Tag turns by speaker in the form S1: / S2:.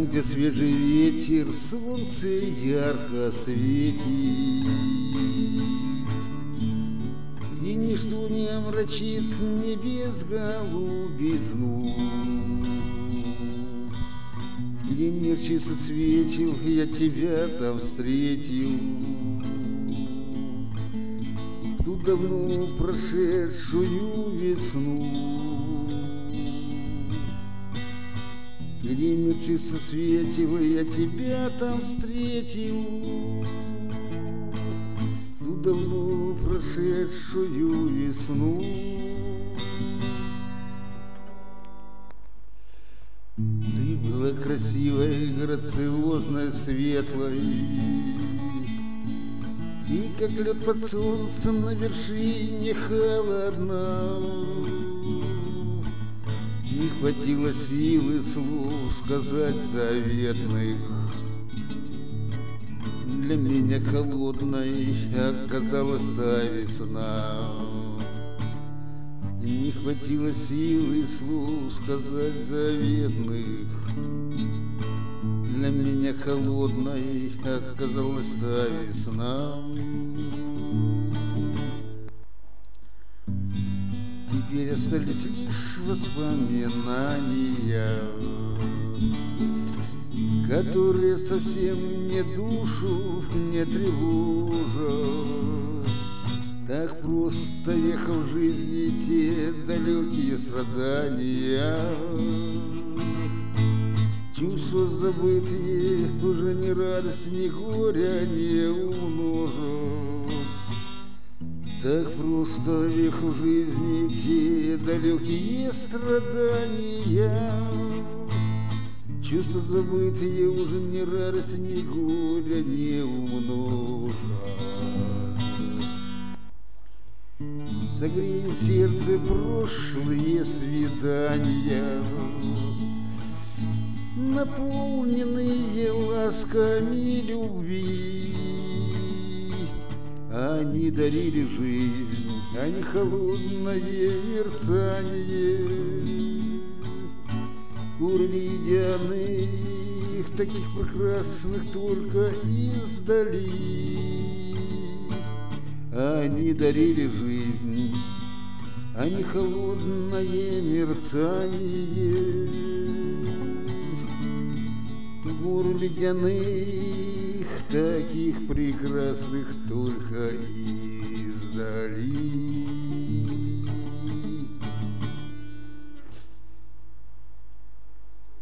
S1: где свежий ветер, солнце ярко светит, и ничто не омрачит небес голубизну. Где мерчится светил, я тебя там встретил, ту давно прошедшую весну. Где мерчится светил, я тебя там встретил, ту давно прошедшую весну. Ты была красивой, грациозной, светлой, и как лед под солнцем на вершине холодна. Не хватило силы слов сказать заветных. Для меня холодной оказалась та весна. Не хватило силы слов сказать заветных. Для меня холодной оказалась та весна. Теперь остались лишь воспоминания, которые совсем не душу не тревожат. Так просто ехал в жизни те далекие страдания. Чувства забытые уже ни радость, ни горя не умножат. Так просто ехал в жизни те далекие страдания. Чувства забытые уже ни радость, ни горя не умножат. Согреют в сердце прошлые свидания, наполненные ласками любви. Они дарили жизнь, а не холодное мерцание. Гор ледяных, таких прекрасных только издали. Они дарили жизнь, а не холодное мерцание. Гор ледяных, таких прекрасных только издали.